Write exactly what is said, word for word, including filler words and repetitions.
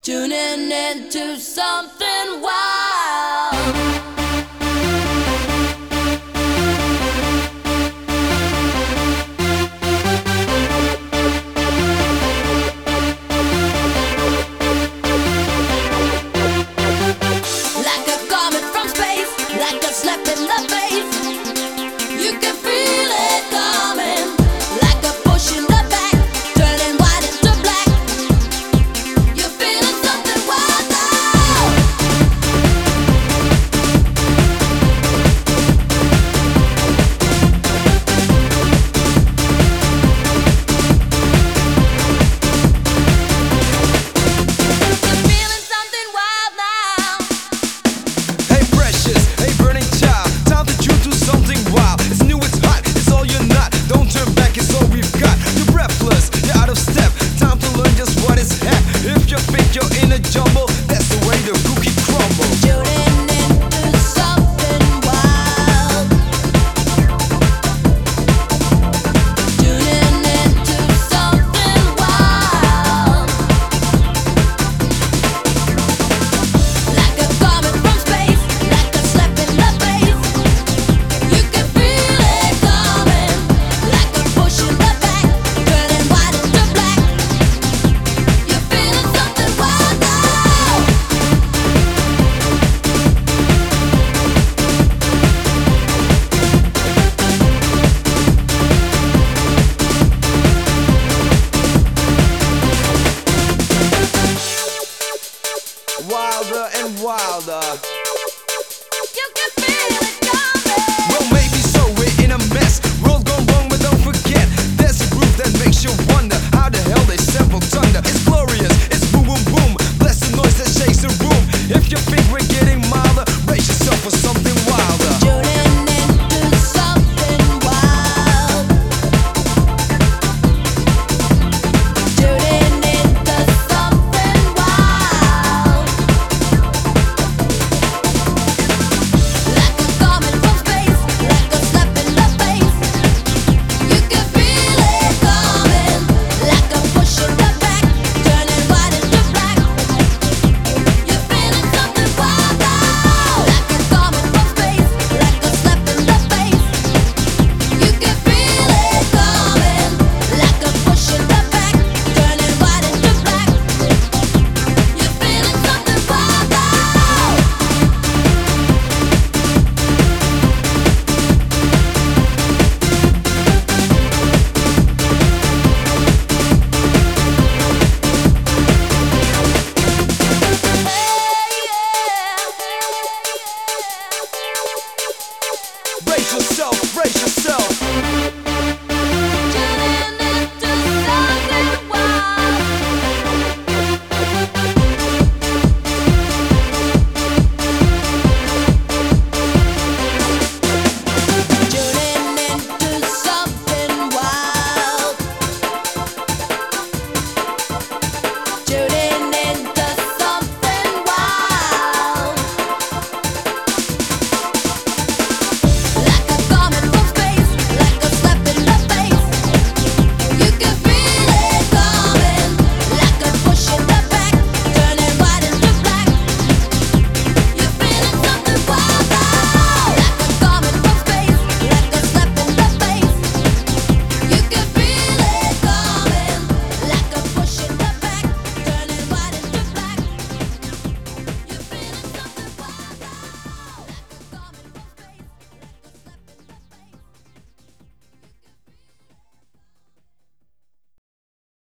Tuning into something wild. Like a comet from space, like a slap in the face. You can feel it coming, like a push in the back, turning white into black. You're feeling something wild now. You're feeling something wild now. Hey precious, hey burning child, time that you do something wild. It's new, it's hot, it's all you're not. Don't turn back, it's all we've got. You're breathless, you're out of step. Time to learn just what is hap. If you think you're in a jumble, that's the way the cookie crumbles. Tuning into something wild. Tuning into something wild. Like a comet from space, like a slap in the face. You can feel it coming, like a push in the back, turning white into black. You're feeling something wild now. Wilder and wilder. You can feel it coming. Well, maybe so, we're in a mess. World gone wrong, but don't forget, there's a groove that makes you